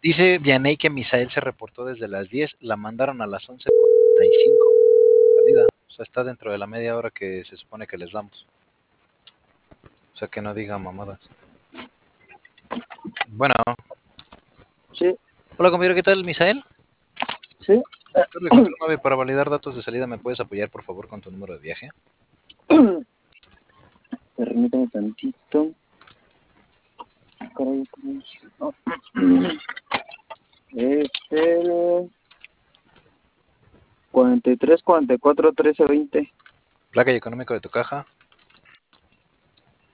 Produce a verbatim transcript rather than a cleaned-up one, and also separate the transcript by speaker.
Speaker 1: Dice Vianey que Misael se reportó desde las diez, la mandaron a las once cuarenta y cinco. Salida. O sea, está dentro de la media hora que se supone que les damos. O sea, que no diga mamadas. Bueno.
Speaker 2: Sí.
Speaker 1: Hola, compañero, ¿qué tal, Misael?
Speaker 2: Sí.
Speaker 1: Torre Control nueve, para validar datos de salida, ¿me puedes apoyar, por favor, con tu número de viaje?
Speaker 2: Permítame tantito. Caray, no. Es el cuarenta y tres, cuarenta y cuatro, trece, veinte.
Speaker 1: Placa y económico de tu caja.